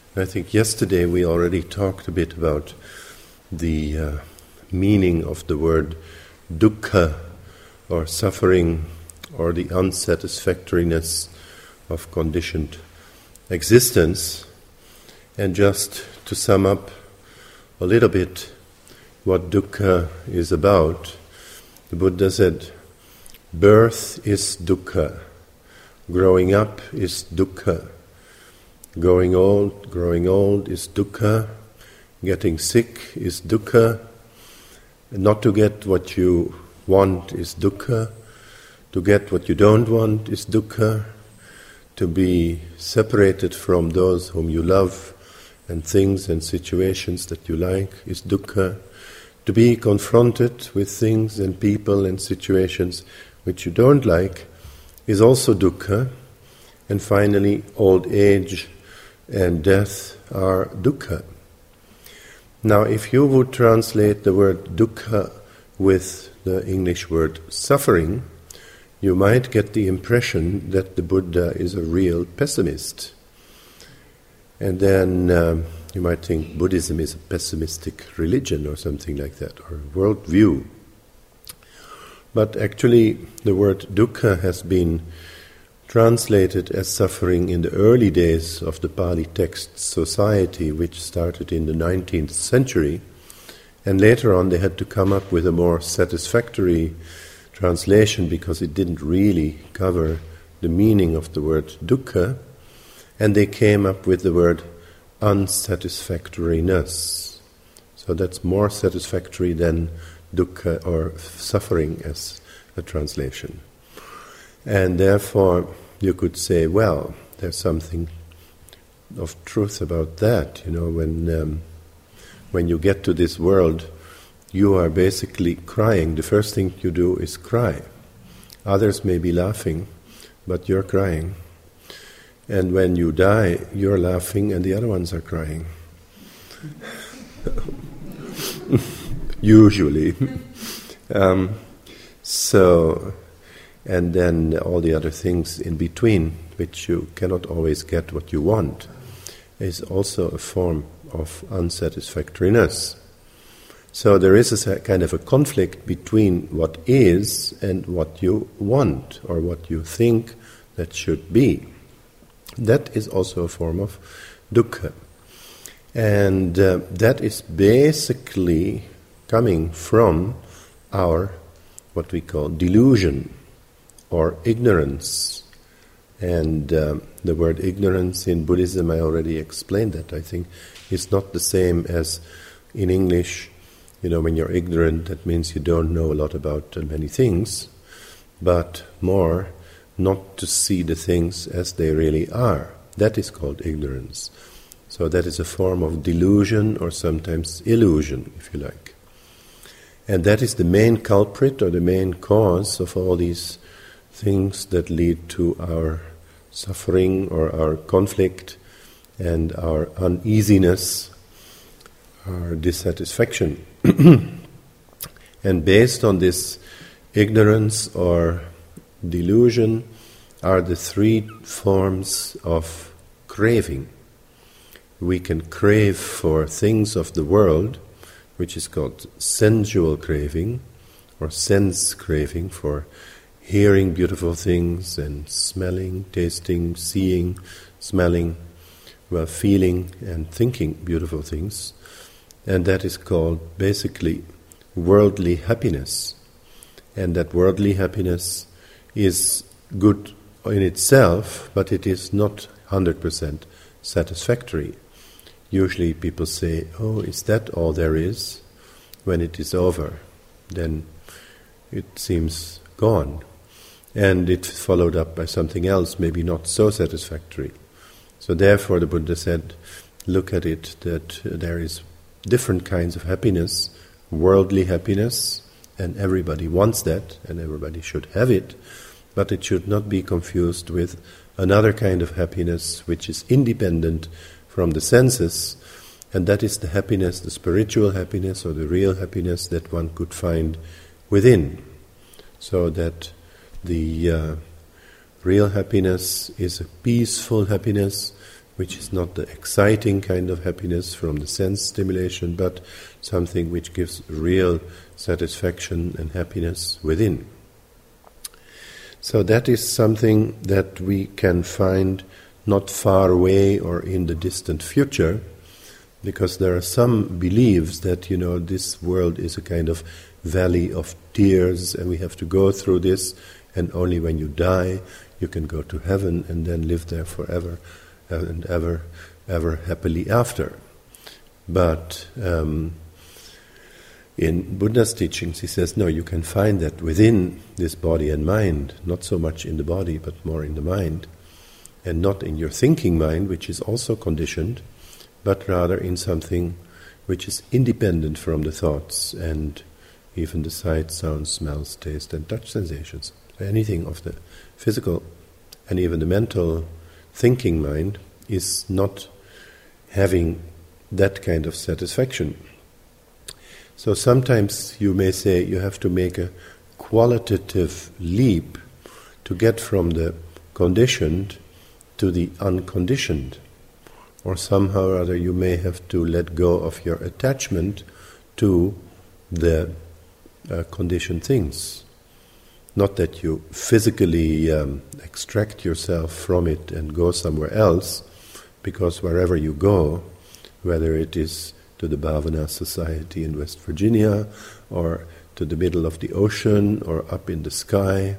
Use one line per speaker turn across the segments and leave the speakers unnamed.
I think yesterday we already talked a bit about the meaning of the word dukkha, or suffering, or the unsatisfactoriness of conditioned existence. And just to sum up a little bit what dukkha is about, the Buddha said, birth is dukkha, growing up is dukkha, growing old is dukkha, getting sick is dukkha, not to get what you want is dukkha, to get what you don't want is dukkha, to be separated from those whom you love and things and situations that you like is dukkha, to be confronted with things and people and situations which you don't like is also dukkha, and finally old age and death are dukkha. Now, if you would translate the word dukkha with the English word suffering, you might get the impression that the Buddha is a real pessimist. And then you might think Buddhism is a pessimistic religion or something like that, or worldview. But actually, the word dukkha has been translated as suffering in the early days of the Pali text society, which started in the 19th century, and later on they had to come up with a more satisfactory translation because it didn't really cover the meaning of the word dukkha, and they came up with the word unsatisfactoriness. So that's more satisfactory than dukkha or suffering as a translation. And therefore, you could say, well, there's something of truth about that. You know, when you get to this world, you are basically crying. The first thing you do is cry. Others may be laughing, but you're crying. And when you die, you're laughing and the other ones are crying. Usually. And then all the other things in between, which you cannot always get what you want, is also a form of unsatisfactoriness. So there is a kind of a conflict between what is and what you want, or what you think that should be. That is also a form of dukkha. And that is basically coming from our, what we call delusion, or ignorance. And the word ignorance in Buddhism, I already explained that. I think it's not the same as in English. You know, when you're ignorant, that means you don't know a lot about many things, but more not to see the things as they really are. That is called ignorance. So that is a form of delusion, or sometimes illusion, if you like. And that is the main culprit, or the main cause of all these things that lead to our suffering, or our conflict, and our uneasiness, our dissatisfaction. And based on this ignorance or delusion are the three forms of craving. We can crave for things of the world, which is called sensual craving, or sense craving, for hearing beautiful things and smelling, tasting, seeing, smelling, feeling and thinking beautiful things. And that is called basically worldly happiness. And that worldly happiness is good in itself, but it is not 100% satisfactory. Usually people say, oh, is that all there is? When it is over, then it seems gone. And it's followed up by something else, maybe not so satisfactory. So therefore the Buddha said, look at it, that there is different kinds of happiness, worldly happiness, and everybody wants that, and everybody should have it, but it should not be confused with another kind of happiness which is independent from the senses, and that is the happiness, the spiritual happiness, or the real happiness that one could find within. So that the real happiness is a peaceful happiness, which is not the exciting kind of happiness from the sense stimulation, but something which gives real satisfaction and happiness within. So that is something that we can find not far away or in the distant future, because there are some beliefs that, this world is a kind of valley of tears and we have to go through this, and only when you die you can go to heaven and then live there forever and ever happily after. But in Buddha's teachings he says, no, you can find that within this body and mind, not so much in the body but more in the mind, and not in your thinking mind, which is also conditioned, but rather in something which is independent from the thoughts and even the sight, sounds, smells, taste and touch sensations. Anything of the physical and even the mental thinking mind is not having that kind of satisfaction. So sometimes you may say you have to make a qualitative leap to get from the conditioned to the unconditioned. Or somehow or other you may have to let go of your attachment to the conditioned things. Not that you physically extract yourself from it and go somewhere else, because wherever you go, whether it is to the Bhavana Society in West Virginia, or to the middle of the ocean, or up in the sky,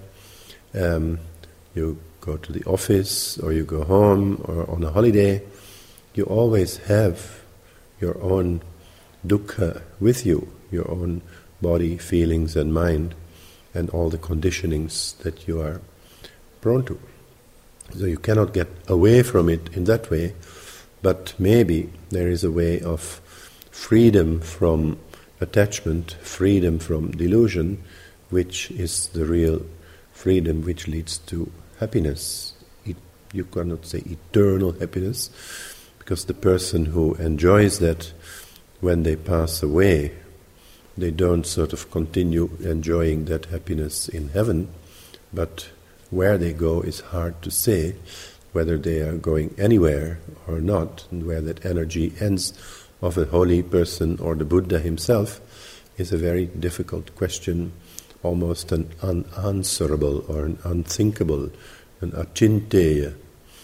you go to the office, or you go home, or on a holiday, you always have your own dukkha with you, your own body, feelings and mind, and all the conditionings that you are prone to. So you cannot get away from it in that way, but maybe there is a way of freedom from attachment, freedom from delusion, which is the real freedom which leads to happiness. You cannot say eternal happiness, because the person who enjoys that, when they pass away, they don't sort of continue enjoying that happiness in heaven, but where they go is hard to say, whether they are going anywhere or not, and where that energy ends of a holy person or the Buddha himself is a very difficult question, almost an unanswerable or an unthinkable, an achinteya.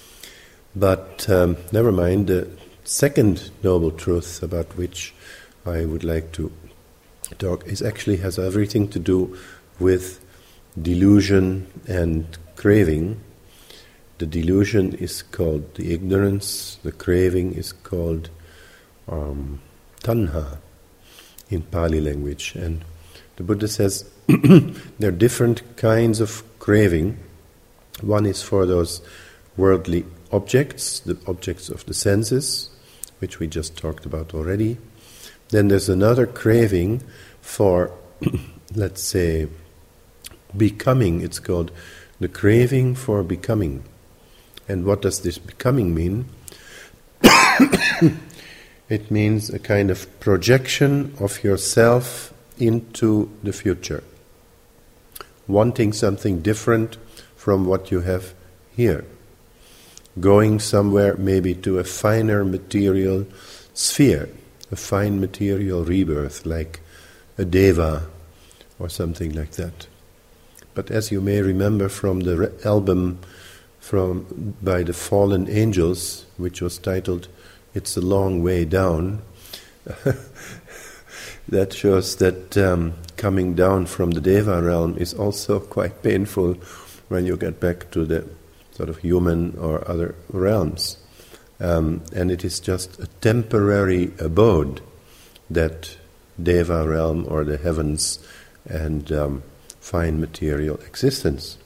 But never mind, the second noble truth about which I would like to talk actually has everything to do with delusion and craving. The delusion is called the ignorance, the craving is called tanha in Pali language. And the Buddha says there are different kinds of craving. One is for those worldly objects, the objects of the senses, which we just talked about already. Then there's another craving for, let's say, becoming. It's called the craving for becoming. And what does this becoming mean? It means a kind of projection of yourself into the future, wanting something different from what you have here, going somewhere maybe to a finer material sphere, a fine material rebirth, like a deva or something like that. But as you may remember from the album by the Fallen Angels, which was titled "It's a Long Way Down," that shows that coming down from the deva realm is also quite painful when you get back to the sort of human or other realms. And it is just a temporary abode, that deva realm or the heavens and fine material existence.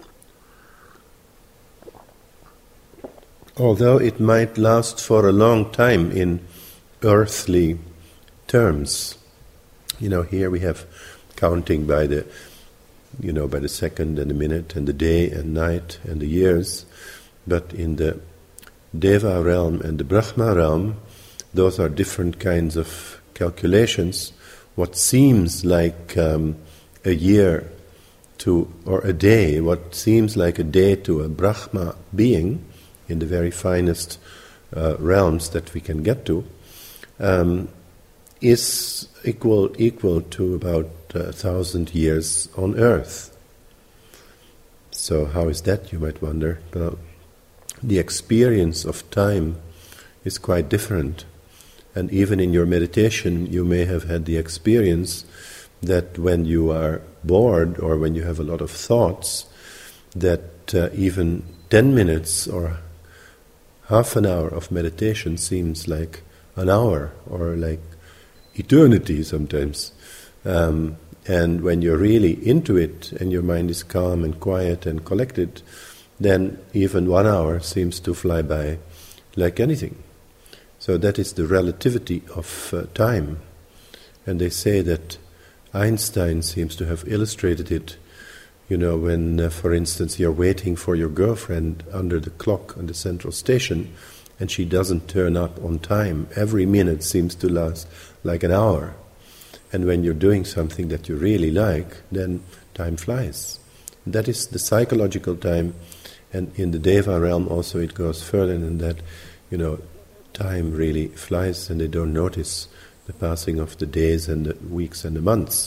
Although it might last for a long time in earthly terms, here we have counting by the second and the minute and the day and night and the years, but in the Deva realm and the Brahma realm, those are different kinds of calculations. What seems like a year or a day, what seems like a day to a Brahma being in the very finest realms that we can get to, is equal to about 1,000 years on Earth. So how is that, you might wonder? Well, the experience of time is quite different. And even in your meditation, you may have had the experience that when you are bored or when you have a lot of thoughts, that even 10 minutes or half an hour of meditation seems like an hour or like eternity sometimes. And when you're really into it and your mind is calm and quiet and collected, then even 1 hour seems to fly by like anything. So that is the relativity of time. And they say that Einstein seems to have illustrated it, when, for instance, you're waiting for your girlfriend under the clock on the central station and she doesn't turn up on time. Every minute seems to last like an hour. And when you're doing something that you really like, then time flies. That is the psychological time. And in the Deva realm also it goes further than that. Time really flies and they don't notice the passing of the days and the weeks and the months.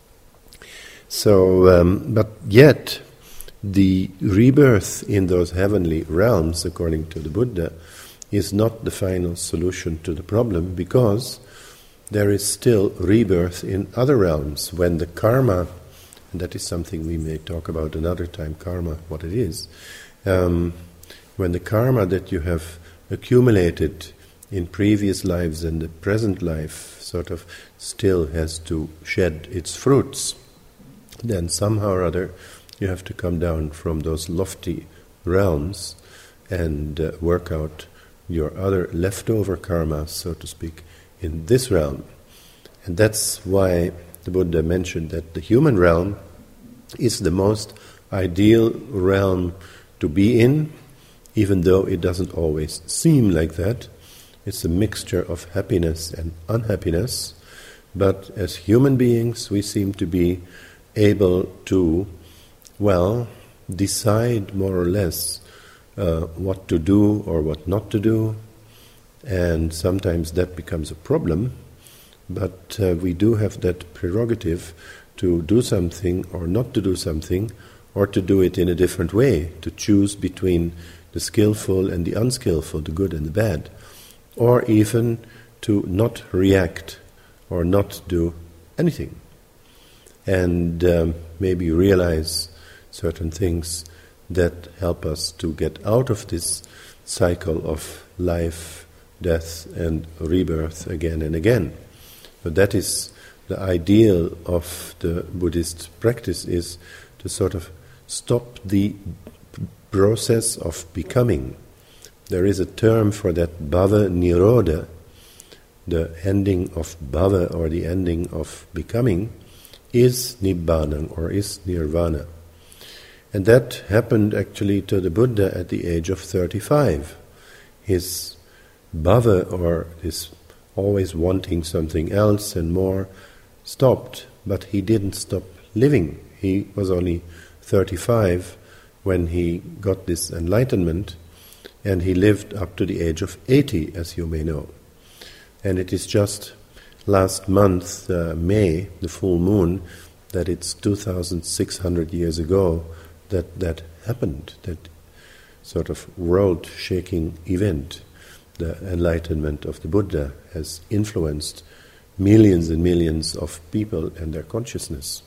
So, but yet, the rebirth in those heavenly realms, according to the Buddha, is not the final solution to the problem, because there is still rebirth in other realms when the karma, and that is something we may talk about another time, karma, what it is, when the karma that you have accumulated in previous lives and the present life sort of still has to shed its fruits, then somehow or other you have to come down from those lofty realms and work out your other leftover karma, so to speak, in this realm. And that's why the Buddha mentioned that the human realm is the most ideal realm to be in, even though it doesn't always seem like that. It's a mixture of happiness and unhappiness, but as human beings we seem to be able to, decide more or less what to do or what not to do, and sometimes that becomes a problem, but we do have that prerogative to do something or not to do something, or to do it in a different way, to choose between the skillful and the unskillful, the good and the bad, or even to not react or not do anything, and maybe realize certain things that help us to get out of this cycle of life, death and rebirth again and again. But that is the ideal of the Buddhist practice, is to sort of stop the process of becoming. There is a term for that, bhava nirodha, the ending of bhava, or the ending of becoming, is nibbana, or is nirvana. And that happened actually to the Buddha at the age of 35. His bhava, or his always wanting something else and more, stopped, but he didn't stop living. He was only 35 when he got this enlightenment, and he lived up to the age of 80, as you may know. And it is just last month, May, the full moon, that it's 2,600 years ago that happened, that sort of world-shaking event. The enlightenment of the Buddha has influenced millions and millions of people and their consciousness.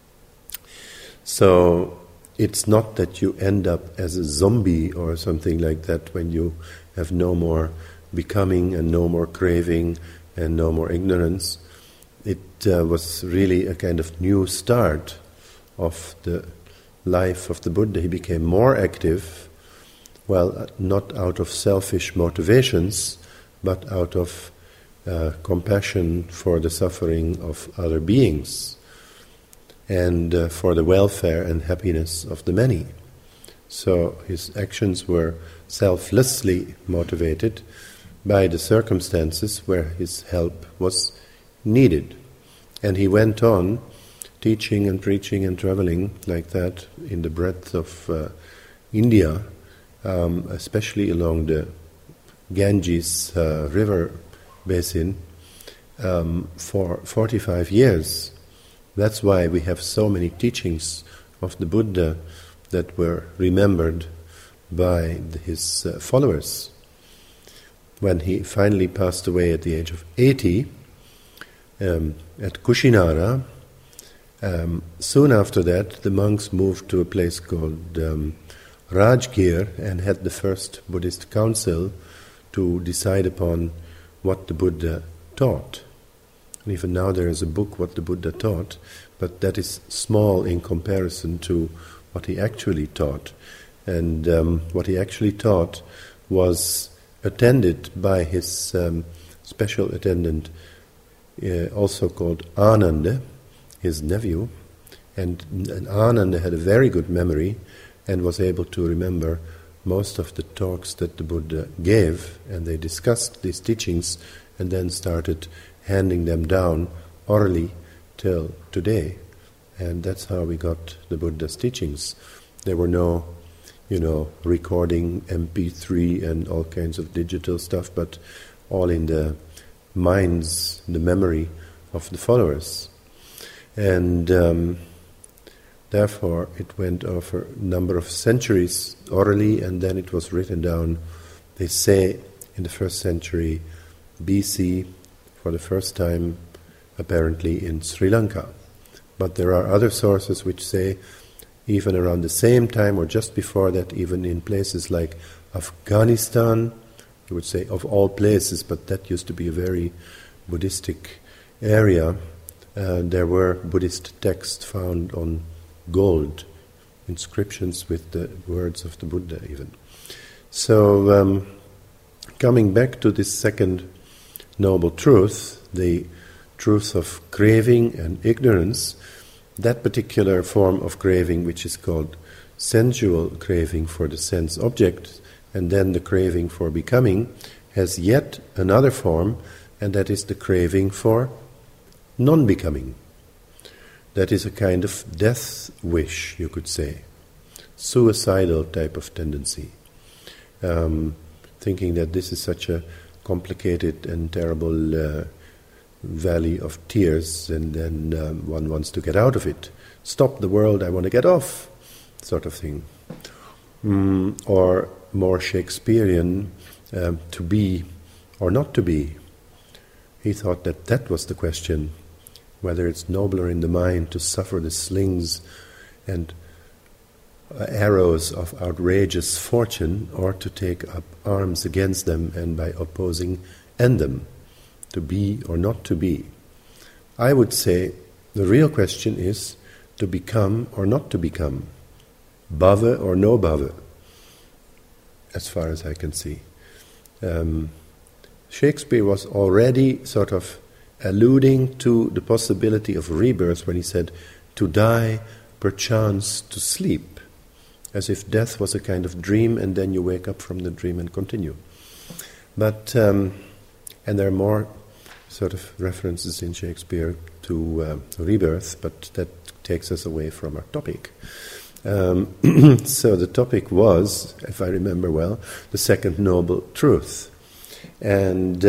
So it's not that you end up as a zombie or something like that when you have no more becoming and no more craving and no more ignorance. It was really a kind of new start of the life of the Buddha. He became more active, not out of selfish motivations, but out of compassion for the suffering of other beings, and for the welfare and happiness of the many. So his actions were selflessly motivated by the circumstances where his help was needed. And he went on teaching and preaching and traveling like that in the breadth of India, especially along the Ganges river basin for 45 years. That's why we have so many teachings of the Buddha that were remembered by his followers. When he finally passed away at the age of 80 at Kushinara, soon after that the monks moved to a place called Rajgir and had the first Buddhist council to decide upon what the Buddha taught. And even now there is a book, What the Buddha Taught, but that is small in comparison to what he actually taught. And what he actually taught was attended by his special attendant, also called Ananda, his nephew. And Ananda had a very good memory and was able to remember most of the talks that the Buddha gave, and they discussed these teachings and then started handing them down orally till today. And that's how we got the Buddha's teachings. There were no, recording, MP3 and all kinds of digital stuff, but all in the minds, the memory of the followers. And therefore it went over a number of centuries orally, and then it was written down, they say, in the 1st century BC, for the first time apparently in Sri Lanka. But there are other sources which say even around the same time or just before that, even in places like Afghanistan, you would say of all places, but that used to be a very Buddhistic area, there were Buddhist texts found on gold, inscriptions with the words of the Buddha even. So coming back to this second noble truth, the truth of craving and ignorance, that particular form of craving which is called sensual craving for the sense object, and then the craving for becoming, has yet another form, and that is the craving for non-becoming. That is a kind of death wish, you could say, suicidal type of tendency, thinking that this is such a complicated and terrible valley of tears, and then one wants to get out of it. Stop the world, I want to get off, sort of thing. Or more Shakespearean, to be or not to be. He thought that that was the question, whether it's nobler in the mind to suffer the slings and arrows of outrageous fortune, or to take up arms against them and by opposing end them, to be or not to be. I would say the real question is to become or not to become, bhava or no bhava, as far as I can see. Shakespeare was already sort of alluding to the possibility of rebirth when he said, to die, perchance to sleep, as if death was a kind of dream and then you wake up from the dream and continue. But, and there are more sort of references in Shakespeare to rebirth, but that takes us away from our topic. So the topic was, if I remember well, the second noble truth. And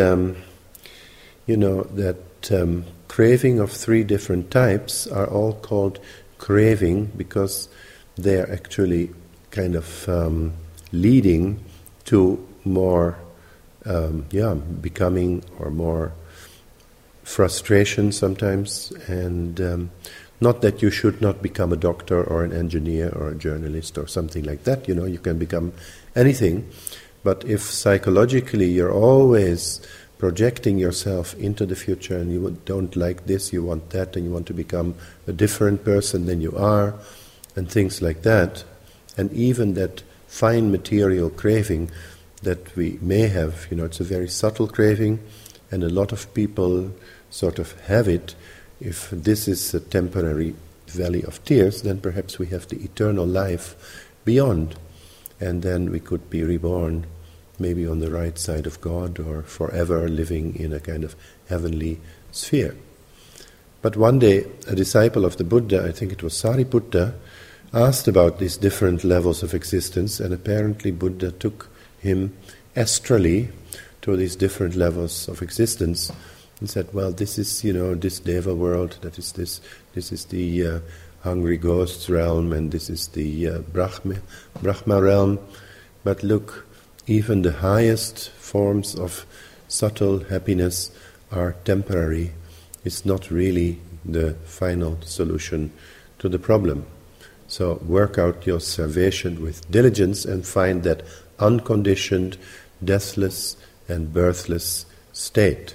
that craving of 3 different types are all called craving because they are actually kind of leading to more becoming or more frustration sometimes, and not that you should not become a doctor or an engineer or a journalist or something like that, you can become anything, but if psychologically you're always projecting yourself into the future and you don't like this, you want that, and you want to become a different person than you are, and things like that, and even that fine material craving that we may have, it's a very subtle craving, and a lot of people sort of have it. If this is a temporary valley of tears, then perhaps we have the eternal life beyond, and then we could be reborn maybe on the right side of God, or forever living in a kind of heavenly sphere. But one day a disciple of the Buddha, I think it was Sariputta, asked about these different levels of existence, and apparently Buddha took him astrally through these different levels of existence and said, well, this is, this Deva world, this is the hungry ghosts realm, and this is the Brahma realm. But look, even the highest forms of subtle happiness are temporary. It's not really the final solution to the problem. So work out your salvation with diligence and find that unconditioned, deathless and birthless state.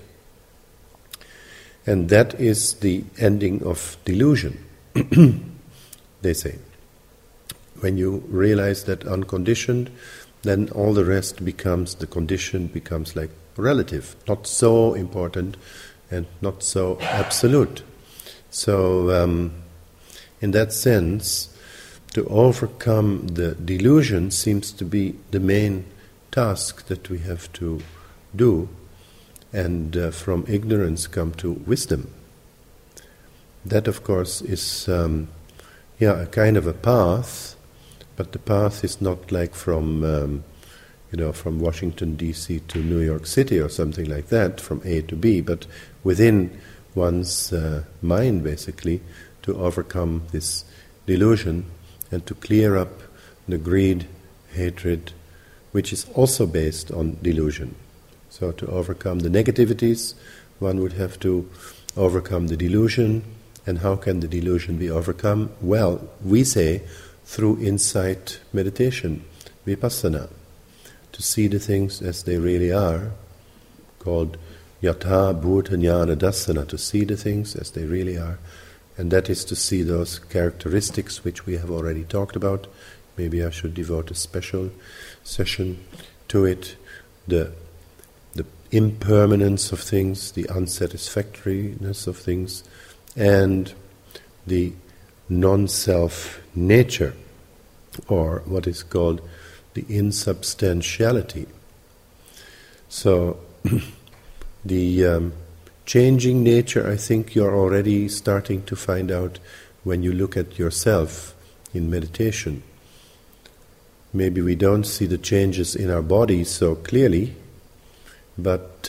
And that is the ending of delusion, they say. When you realize that unconditioned, then all the rest becomes, the condition becomes like relative, not so important and not so absolute. So, in that sense, to overcome the delusion seems to be the main task that we have to do, and from ignorance come to wisdom. That, of course, is a kind of a path, but the path is not like from Washington D.C. to New York City or something like that, from A to B, but within one's mind, basically, to overcome this delusion and to clear up the greed, hatred, which is also based on delusion. So to overcome the negativities, one would have to overcome the delusion. And how can the delusion be overcome? Well, we say through insight meditation, vipassana, to see the things as they really are, called yatha bhuta jnana dassana, to see the things as they really are. And that is to see those characteristics which we have already talked about. Maybe I should devote a special session to it. The impermanence of things, the unsatisfactoriness of things, and the non-self nature, or what is called the insubstantiality. So, the changing nature, I think you're already starting to find out when you look at yourself in meditation. Maybe we don't see the changes in our bodies so clearly, but,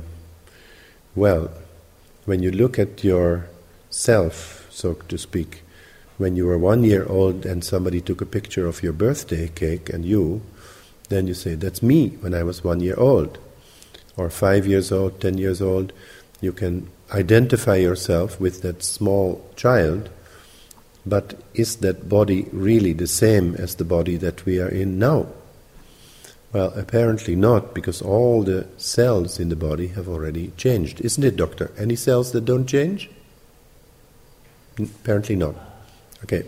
when you look at yourself, so to speak, when you were 1 year old and somebody took a picture of your birthday cake and you, then you say, that's me when I was 1 year old. Or 5 years old, 10 years old, you can identify yourself with that small child, but is that body really the same as the body that we are in now? Well, apparently not, because all the cells in the body have already changed. Isn't it, Doctor? Any cells that don't change? Apparently not. Okay.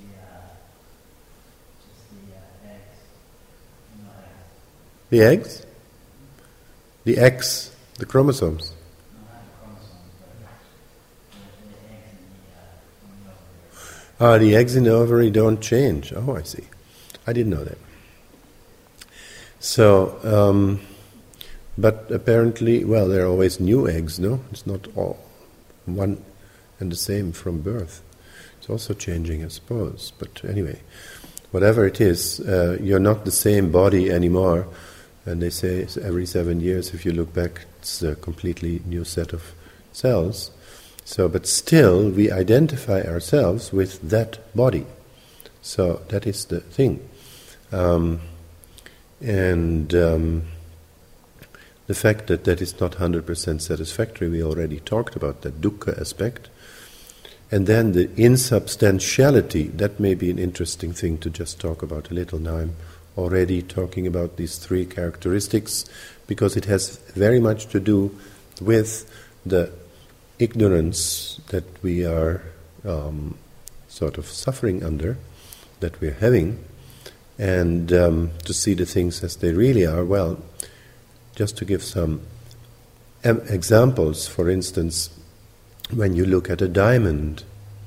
The eggs? The X, the chromosomes. The eggs in the ovary don't change. Oh, I see. I didn't know that. So, but apparently, there are always new eggs, no? It's not all one and the same from birth. It's also changing, I suppose. But anyway, whatever it is, you're not the same body anymore. And they say every 7 years, if you look back, it's a completely new set of cells. So, but still, we identify ourselves with that body. So that is the thing. The fact that that is not 100% satisfactory, we already talked about that dukkha aspect. And then the insubstantiality, that may be an interesting thing to just talk about a little. Now I'm already talking about these three characteristics because it has very much to do with the ignorance that we are sort of suffering under, that we're having, and to see the things as they really are. Well, just to give some examples, for instance, when you look at a diamond,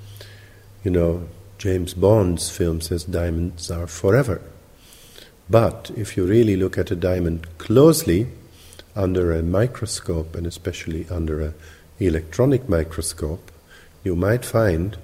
James Bond's film says diamonds are forever. But if you really look at a diamond closely, under a microscope, and especially under an electronic microscope, you would find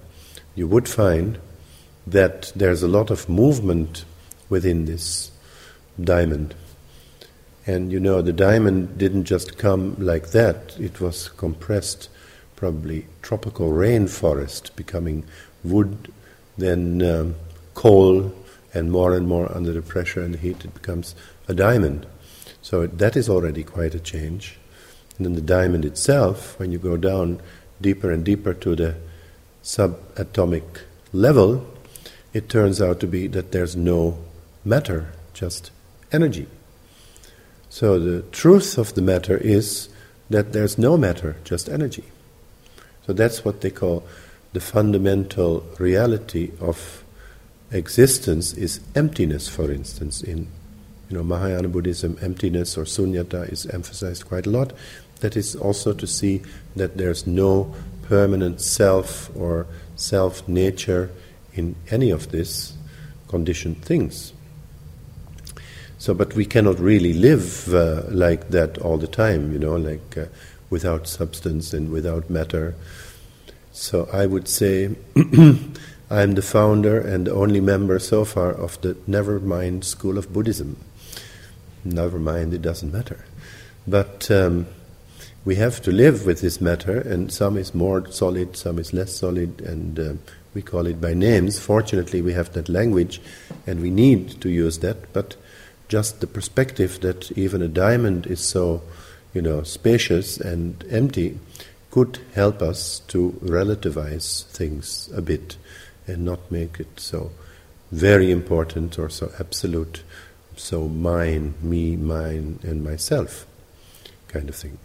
that there's a lot of movement within this diamond. And the diamond didn't just come like that. It was compressed, probably tropical rainforest, becoming wood, then coal, and more under the pressure and the heat, it becomes a diamond. So that is already quite a change. And then the diamond itself, when you go down deeper and deeper to the subatomic level, it turns out to be that there's no matter, just energy. So the truth of the matter is that there's no matter, just energy. So that's what they call the fundamental reality of existence is emptiness, for instance. In Mahayana Buddhism, emptiness or sunyata is emphasized quite a lot. That is also to see that there's no permanent self or self-nature in any of these conditioned things. So, but we cannot really live like that all the time, without substance and without matter. So I would say I'm the founder and the only member so far of the Nevermind school of Buddhism. Never mind, it doesn't matter. But we have to live with this matter, and some is more solid, some is less solid, and we call it by names. Fortunately, we have that language, and we need to use that, but just the perspective that even a diamond is so, spacious and empty could help us to relativize things a bit and not make it so very important or so absolute, so mine, me, mine, and myself kind of thing.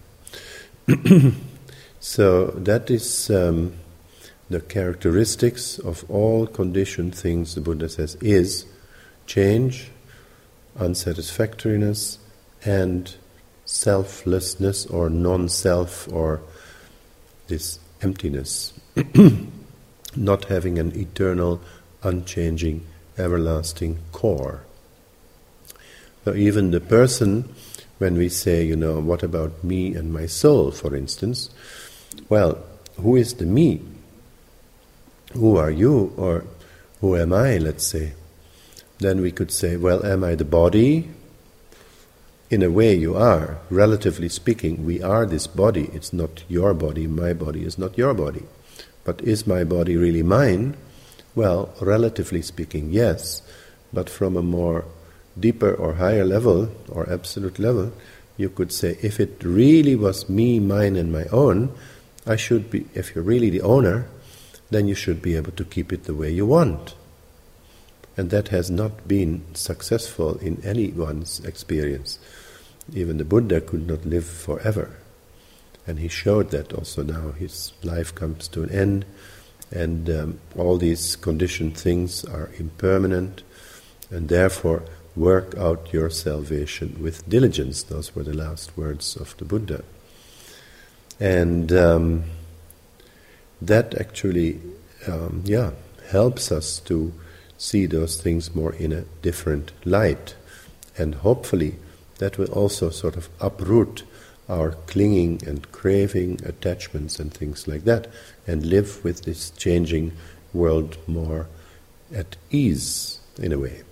So that is the characteristics of all conditioned things, the Buddha says, is change, unsatisfactoriness, and selflessness or non-self, or this emptiness, not having an eternal, unchanging, everlasting core. So even the person, when we say, what about me and my soul, for instance, well, who is the me? Who are you, or who am I, let's say? Then we could say, well, am I the body? In a way you are. Relatively speaking, we are this body. It's not your body, my body is not your body. But is my body really mine? Well, relatively speaking, yes. But from a more deeper or higher level, or absolute level, you could say, if it really was me, mine, and my own, I should be, if you're really the owner, then you should be able to keep it the way you want. And that has not been successful in anyone's experience. Even the Buddha could not live forever. And he showed that also now. His life comes to an end, and all these conditioned things are impermanent, and therefore work out your salvation with diligence. Those were the last words of the Buddha. And that actually, helps us to see those things more in a different light. And hopefully that will also sort of uproot our clinging and craving attachments and things like that, and live with this changing world more at ease, in a way.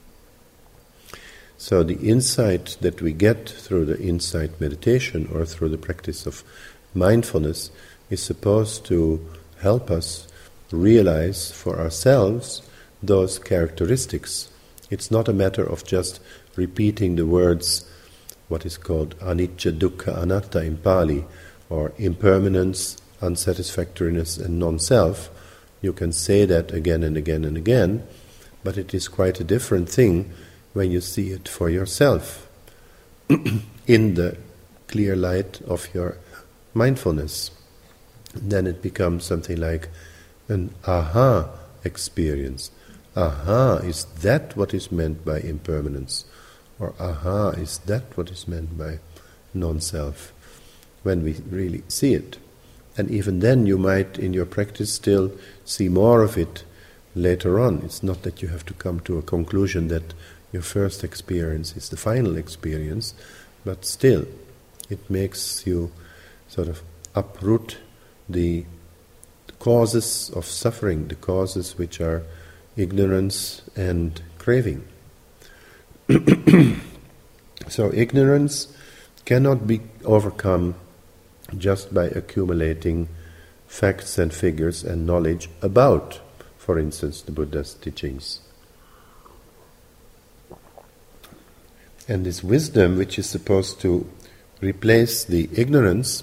So the insight that we get through the insight meditation or through the practice of mindfulness is supposed to help us realize for ourselves those characteristics. It's not a matter of just repeating the words, what is called anicca, dukkha, anatta in Pali, or impermanence, unsatisfactoriness, and non-self. You can say that again and again and again, but it is quite a different thing when you see it for yourself in the clear light of your mindfulness. Then it becomes something like an aha experience. Aha, is that what is meant by impermanence? Or aha, is that what is meant by non-self? When we really see it. And even then you might in your practice still see more of it later on. It's not that you have to come to a conclusion that your first experience is the final experience, but still it makes you sort of uproot the causes of suffering, the causes which are ignorance and craving. So ignorance cannot be overcome just by accumulating facts and figures and knowledge about, for instance, the Buddha's teachings. And this wisdom, which is supposed to replace the ignorance,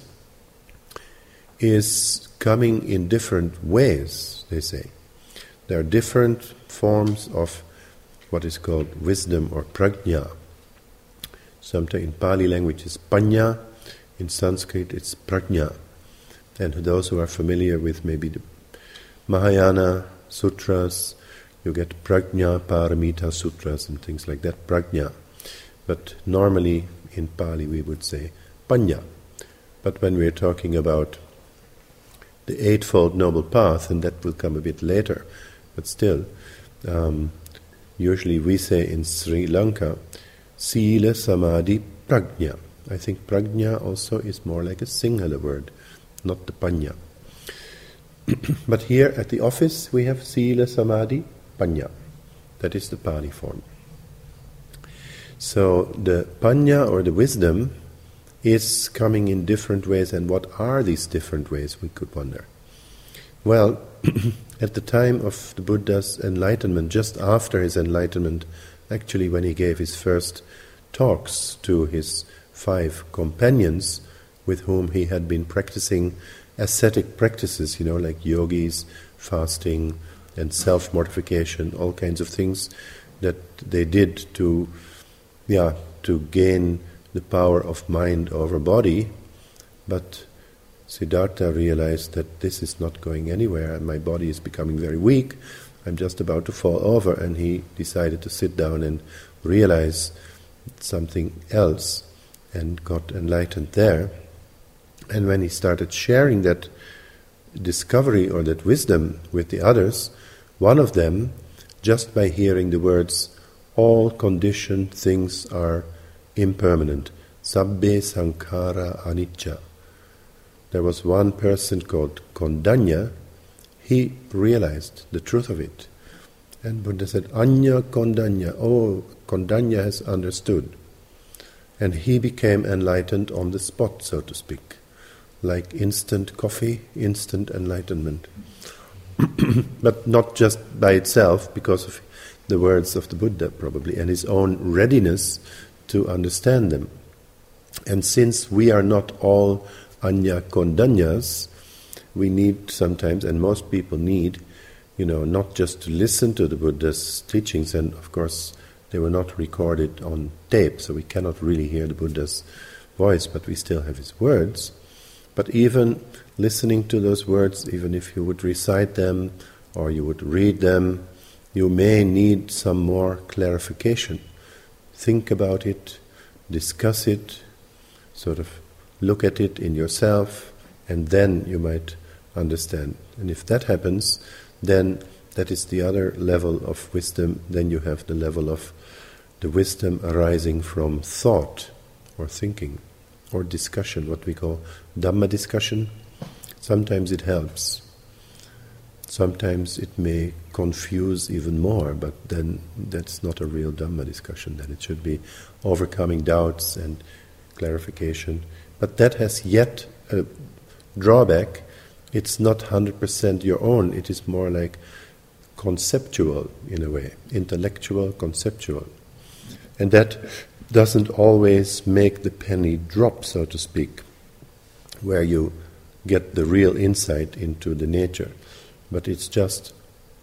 is coming in different ways, they say. There are different forms of what is called wisdom or prajna. Sometimes in Pali language it's panya, in Sanskrit it's prajna. And those who are familiar with maybe the Mahayana sutras, you get prajna, paramita sutras and things like that, prajna. But normally in Pali we would say panya. But when we're talking about the Eightfold Noble Path, and that will come a bit later, but still, usually we say in Sri Lanka, Sila Samadhi Prajna. I think prajna also is more like a singular word, not the panya. But here at the office we have Sila Samadhi Panya. That is the Pali form. So the panya or the wisdom is coming in different ways, and what are these different ways, we could wonder. Well, at the time of the Buddha's enlightenment, just after his enlightenment, actually when he gave his first talks to his 5 companions with whom he had been practicing ascetic practices, like yogis, fasting and self-mortification, all kinds of things that they did to gain the power of mind over body. But Siddhartha realized that this is not going anywhere, and my body is becoming very weak, I'm just about to fall over, and he decided to sit down and realize something else and got enlightened there. And when he started sharing that discovery or that wisdom with the others, one of them, just by hearing the words, all conditioned things are impermanent, sabbe sankhara anicca. There was one person called Kondanya. He realized the truth of it. And Buddha said, Anya Kondanya, oh, Kondanya has understood. And he became enlightened on the spot, so to speak. Like instant coffee, instant enlightenment. But not just by itself, because of the words of the Buddha probably, and his own readiness to understand them. And since we are not all Anya Kondanyas, we need sometimes, and most people need, not just to listen to the Buddha's teachings, and of course they were not recorded on tape, so we cannot really hear the Buddha's voice, but we still have his words. But even listening to those words, even if you would recite them or you would read them, you may need some more clarification. Think about it, discuss it, sort of look at it in yourself, and then you might understand. And if that happens, then that is the other level of wisdom. Then you have the level of the wisdom arising from thought or thinking or discussion, what we call Dhamma discussion. Sometimes it helps. Sometimes it may confuse even more, but then that's not a real Dhamma discussion. Then it should be overcoming doubts and clarification. But that has yet a drawback. It's not 100% your own. It is more like conceptual in a way, intellectual, conceptual. And that doesn't always make the penny drop, so to speak, where you get the real insight into the nature. But it's just,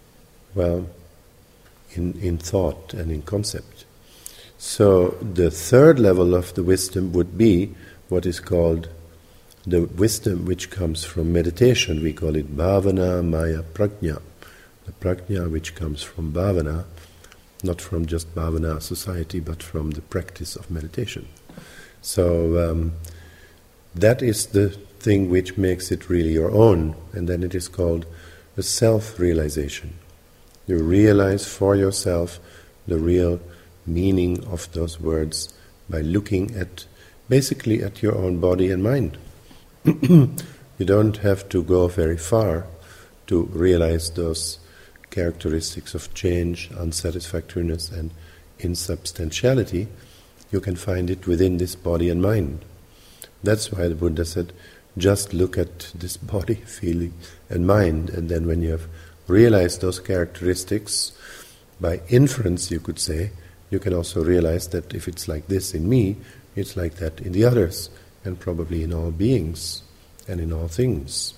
in thought and in concept. So the third level of the wisdom would be what is called the wisdom which comes from meditation. We call it bhavana maya prajna. The prajna which comes from bhavana, not from just bhavana society, but from the practice of meditation. So that is the thing which makes it really your own, and then it is called the self-realization. You realize for yourself the real meaning of those words by looking at, basically at your own body and mind. You don't have to go very far to realize those characteristics of change, unsatisfactoriness and insubstantiality. you can find it within this body and mind. That's why the Buddha said, just look at this body, feeling, and mind, and then when you have realized those characteristics, by inference you could say, you can also realize that if it's like this in me, it's like that in the others, and probably in all beings and in all things.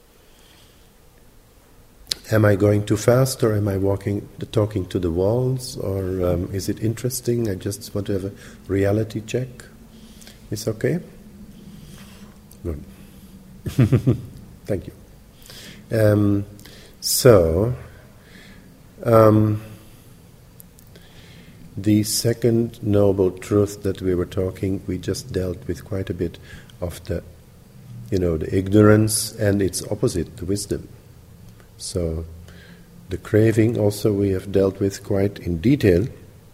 Am I going too fast, or am I talking to the walls, or is it interesting? I just want to have a reality check. It's okay? Good. Thank you. The second noble truth that we were talking, we just dealt with quite a bit of the ignorance and its opposite, the wisdom. So the craving also we have dealt with quite in detail,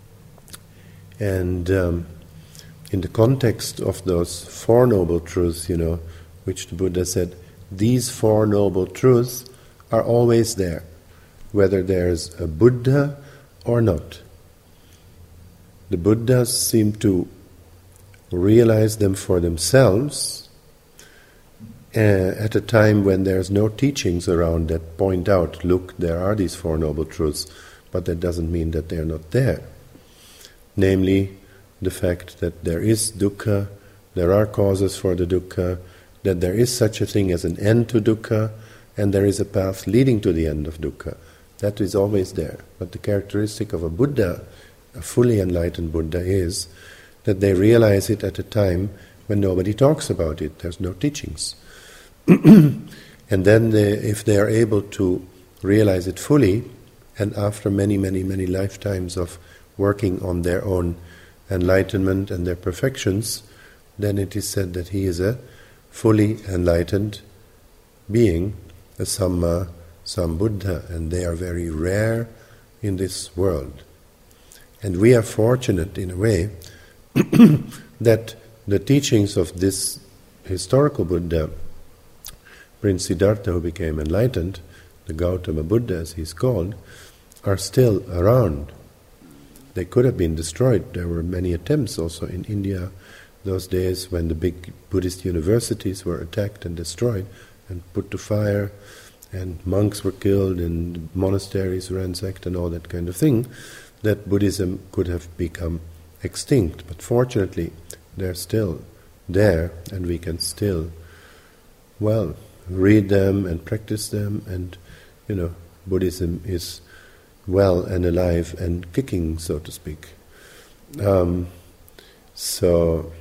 and in the context of those Four Noble Truths, which the Buddha said, these Four Noble Truths are always there, whether there's a Buddha or not. The Buddhas seem to realize them for themselves at a time when there's no teachings around that point out, look, there are these Four Noble Truths, but that doesn't mean that they're not there. Namely, the fact that there is dukkha, there are causes for the dukkha, that there is such a thing as an end to dukkha, and there is a path leading to the end of dukkha. That is always there. But the characteristic of a Buddha, a fully enlightened Buddha, is that they realize it at a time when nobody talks about it. There's no teachings. And then if they are able to realize it fully, and after many, many, many lifetimes of working on their own enlightenment and their perfections, then it is said that he is a fully enlightened being, a Samma Sambuddha, and they are very rare in this world. And we are fortunate in a way that the teachings of this historical Buddha, Prince Siddhartha, who became enlightened, the Gautama Buddha as he's called, are still around. They could have been destroyed. There were many attempts also in India those days when the big Buddhist universities were attacked and destroyed and put to fire, and monks were killed and monasteries ransacked and all that kind of thing, that Buddhism could have become extinct. But fortunately, they're still there, and we can still, read them and practice them, and, Buddhism is well and alive and kicking, so to speak. So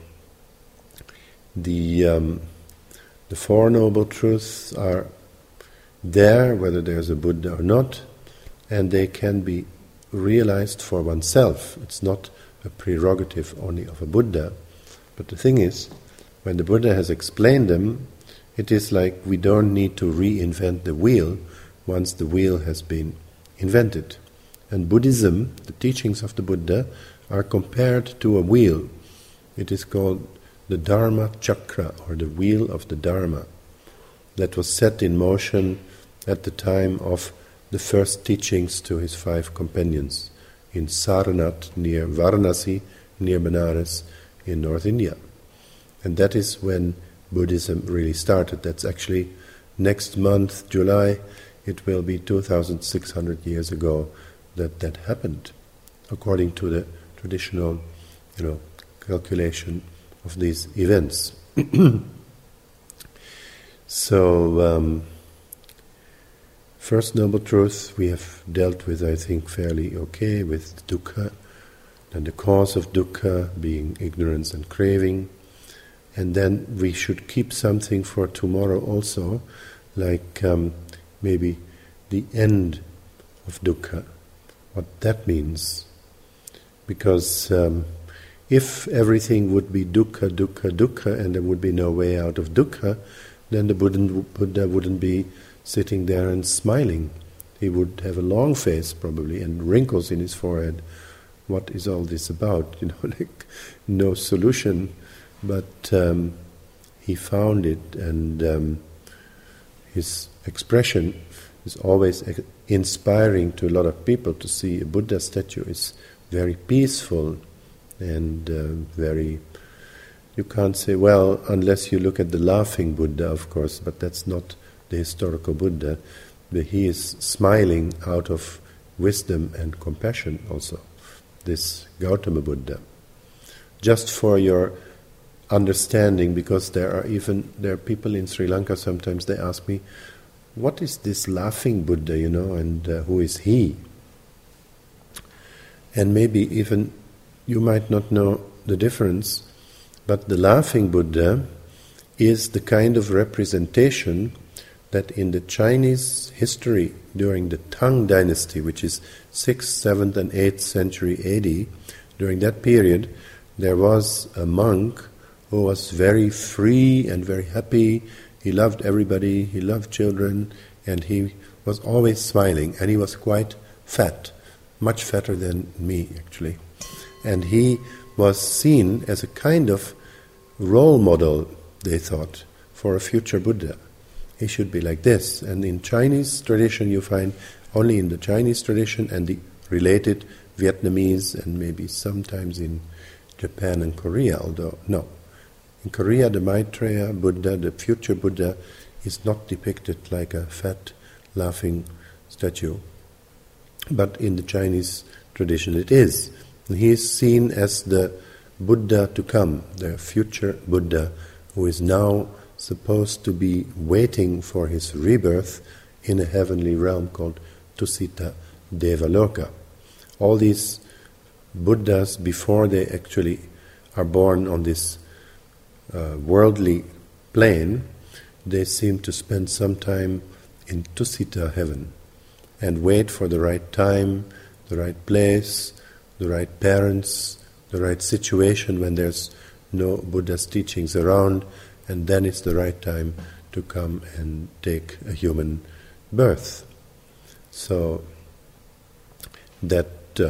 the Four Noble Truths are there, whether there's a Buddha or not, and they can be realized for oneself. It's not a prerogative only of a Buddha. But the thing is, when the Buddha has explained them, it is like we don't need to reinvent the wheel once the wheel has been invented. And Buddhism, the teachings of the Buddha, are compared to a wheel. It is called the Dharma Chakra, or the wheel of the Dharma, that was set in motion at the time of the first teachings to his 5 companions in Sarnath, near Varanasi, near Benares, in North India. And that is when Buddhism really started. That's actually next month, July, it will be 2,600 years ago that happened, according to the traditional, calculation of these events. So, First Noble Truth we have dealt with, I think, fairly okay, with dukkha, and the cause of dukkha being ignorance and craving. And then we should keep something for tomorrow also, like maybe the end of dukkha, what that means. Because if everything would be dukkha, dukkha, dukkha, and there would be no way out of dukkha, then the Buddha wouldn't be sitting there and smiling. He would have a long face probably and wrinkles in his forehead. What is all this about? Like no solution. But he found it, and his expression is always inspiring to a lot of people. To see a Buddha statue is very peaceful, and very. You can't say, well, unless you look at the laughing Buddha, of course, but that's not the historical Buddha. But he is smiling out of wisdom and compassion also, this Gautama Buddha. Just for your understanding, because there are people in Sri Lanka, sometimes they ask me, what is this laughing Buddha, and who is he? And maybe even you might not know the difference, but the laughing Buddha is the kind of representation that in the Chinese history during the Tang dynasty, which is 6th, 7th and 8th century AD, during that period there was a monk who was very free and very happy. He loved everybody, he loved children, and he was always smiling, and he was quite fat, much fatter than me actually. And he was seen as a kind of role model, they thought, for a future Buddha. He should be like this. And in Chinese tradition you find only in the Chinese tradition and the related Vietnamese and maybe sometimes in Japan and Korea, although no. In Korea the Maitreya Buddha, the future Buddha, is not depicted like a fat, laughing statue. But in the Chinese tradition it is. And he is seen as the Buddha to come, the future Buddha, who is now supposed to be waiting for his rebirth in a heavenly realm called Tusita Devaloka. All these Buddhas, before they actually are born on this worldly plane, they seem to spend some time in Tusita heaven and wait for the right time, the right place, the right parents, the right situation when there's no Buddha's teachings around, and then it's the right time to come and take a human birth. So that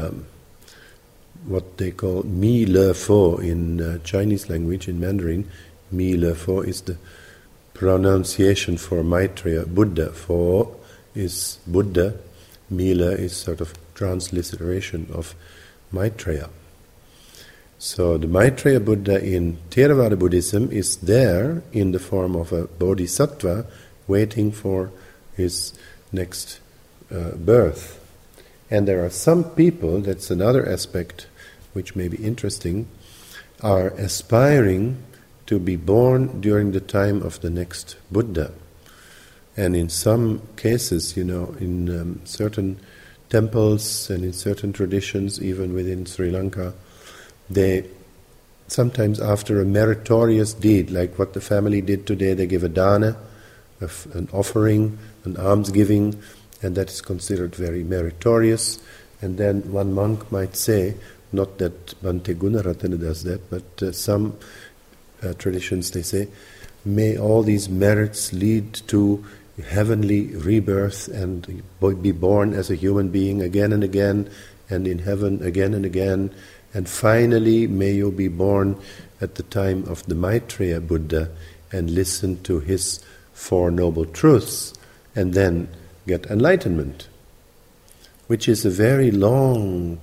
what they call Mi Le Fo in Chinese language, in Mandarin, Mi Le Fo is the pronunciation for Maitreya Buddha. Fo is Buddha, Mi Le is sort of transliteration of Maitreya. So the Maitreya Buddha in Theravada Buddhism is there in the form of a bodhisattva waiting for his next birth. And there are some people, that's another aspect which may be interesting, are aspiring to be born during the time of the next Buddha. And in some cases, in certain temples and in certain traditions, even within Sri Lanka, they sometimes after a meritorious deed, like what the family did today, they give a dana, an offering, an almsgiving, and that is considered very meritorious. And then one monk might say, not that Bhante Gunaratana does that, but some traditions they say, may all these merits lead to heavenly rebirth and be born as a human being again and again, and in heaven again and again, and finally may you be born at the time of the Maitreya Buddha and listen to his Four Noble Truths and then get enlightenment, which is a very long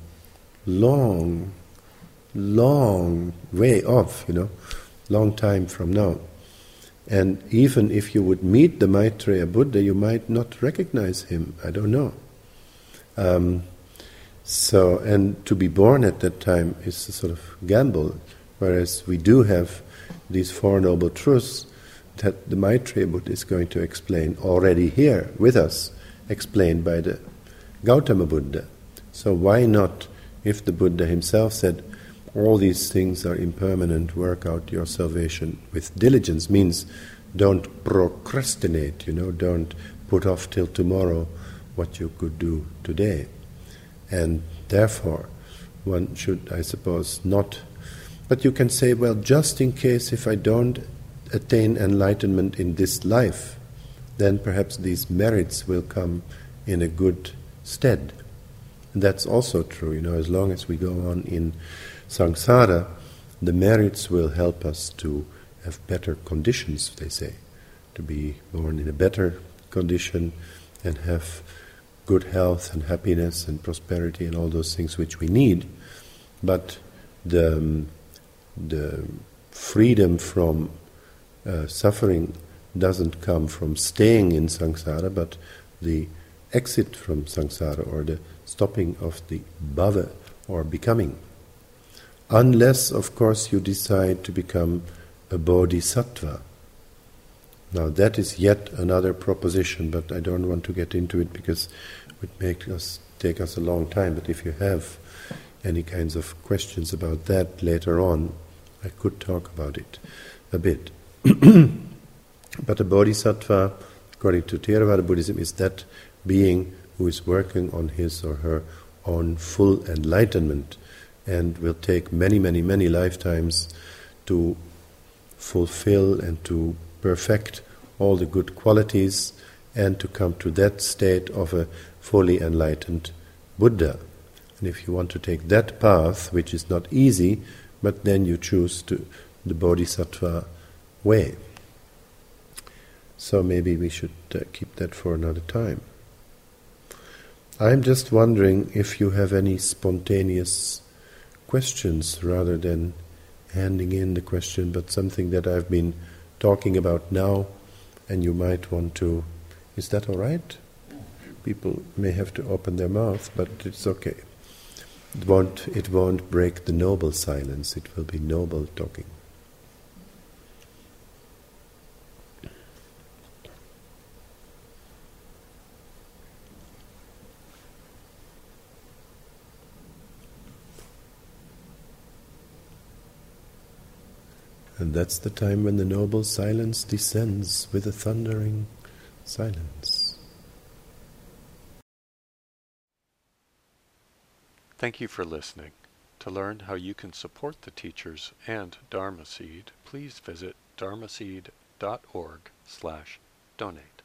way off, long time from now. And even if you would meet the Maitreya Buddha, you might not recognize him, I don't know. And to be born at that time is a sort of gamble, whereas we do have these Four Noble Truths that the Maitreya Buddha is going to explain already here with us, explained by the Gautama Buddha. So why not, if the Buddha himself said, all these things are impermanent, work out your salvation with diligence, means don't procrastinate, don't put off till tomorrow what you could do today. And therefore, one should, I suppose, not. But you can say, well, just in case if I don't attain enlightenment in this life, then perhaps these merits will come in a good stead. And that's also true, as long as we go on in samsara, the merits will help us to have better conditions, they say, to be born in a better condition and have good health and happiness and prosperity and all those things which we need. But the freedom from suffering doesn't come from staying in samsara, but the exit from samsara, or the stopping of the bhava, or becoming. Unless, of course, you decide to become a bodhisattva. Now that is yet another proposition, but I don't want to get into it because it would take us a long time. But if you have any kinds of questions about that later on, I could talk about it a bit. But a bodhisattva, according to Theravada Buddhism, is that being who is working on his or her own full enlightenment, and will take many, many, many lifetimes to fulfill and to perfect all the good qualities and to come to that state of a fully enlightened Buddha. And if you want to take that path, which is not easy, but then you choose the Bodhisattva way. So maybe we should keep that for another time. I'm just wondering if you have any spontaneous questions rather than handing in the question, but something that I've been talking about now, and you might want to. Is that all right? People may have to open their mouth, but it's okay. It won't break the noble silence. It will be noble talking. And that's the time when the noble silence descends with a thundering silence.
Thank you for listening. To learn how you can support the teachers and Dharma Seed, please visit dharmaseed.org/donate.